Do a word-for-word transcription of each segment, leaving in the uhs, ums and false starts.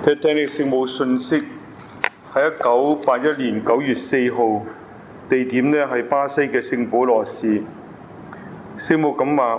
聽聽你聖母信息，喺一九八一年九月四號，地點呢係巴西嘅聖保羅市。聖母咁話：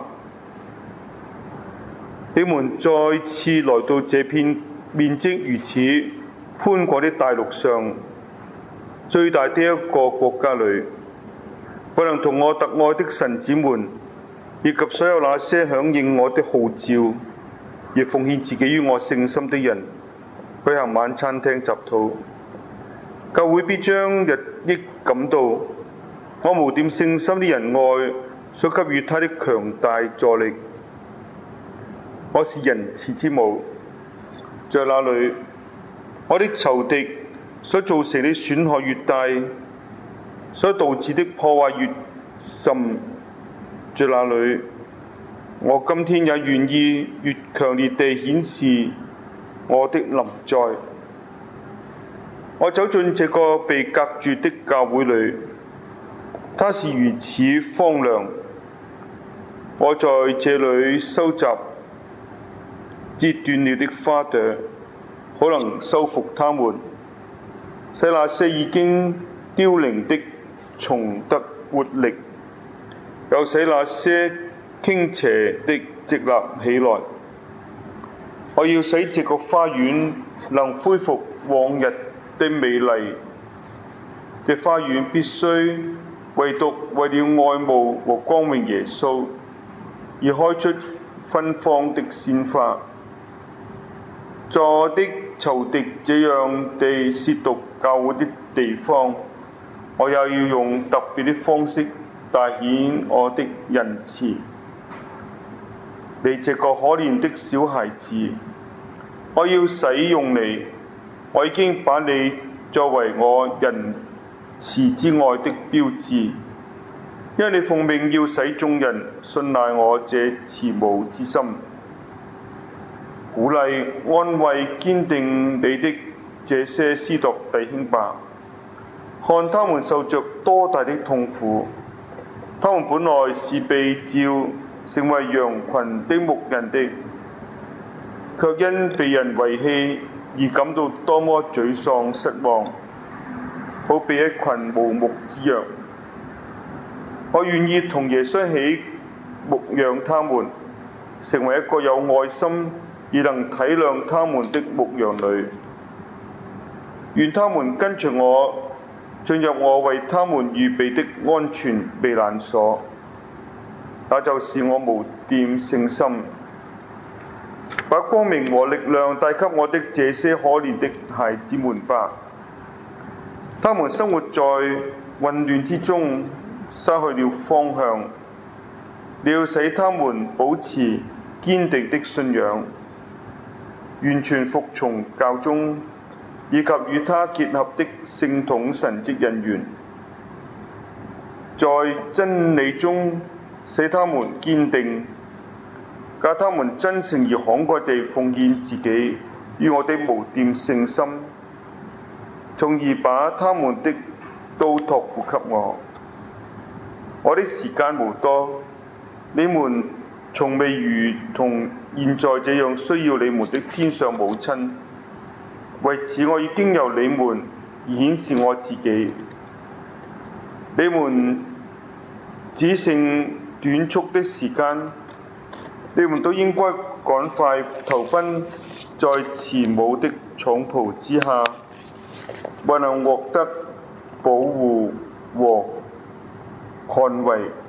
你們再次來到這片面積如此寬廣的大陸上，最大的一個國家裏，不能同我特愛的神子們，以及所有那些響應我的號召，亦奉獻自己於我聖心的人，舉行晚餐廳集禱。教會必將日益感到我無玷聖心的仁愛所給予他的強大助力。我是仁慈之母，在那裏，我的仇敵所造成的損害越大，所導致的破壞越甚，在那裏，我今天也願意越強烈地顯示我的臨在。我走進這個被隔絕的教會裏，它是如此荒涼。我在這裏收集折斷了的花朵，可能修復它們，使那些已經凋零的重得活力，又使那些傾斜的直立起來。我要使這個花園能恢復往日的美麗。這花園必須唯獨為了愛慕和光榮耶穌而開出芬芳的鮮花。在我的仇敵這樣地褻瀆教會的地方，我也要用特別的方式大顯我的仁慈。你這個可憐的小孩子，我要使用你，我已經把你作為我仁慈之愛的標誌，因為你奉命要使眾人信賴我這慈母之心。鼓勵、安慰、堅定你的這些司鐸弟兄吧，看他們受着多大的痛苦。他們本來是被召成為羊群的牧人的，卻因被人遺棄而感到多麼沮喪失望，好比一群無牧之羊。我願意同耶穌一起牧養他們，成為一個有愛心而能體諒他們的牧羊女。願他們跟隨我進入我為他們預備的安全避難所，那就是我無玷聖心。把光明和力量帶給我的這些可憐的孩子們吧。他們生活在混亂之中，失去了方向。你要使他們保持堅定的信仰，完全服從教宗以及與他結合的聖統神職人員，在真理中使他們堅定，教他們真誠而慷慨地奉獻自己於我的無玷聖心，從而把他們的都託付給我。我的時間無多，你們從未如同現在這樣需要你們的天上母親。為此，我已經由你們而顯示我自己。你們只剩短促的時間，你們都應該趕快投奔在慈母的寵袍之下，為能獲得保護和捍衛。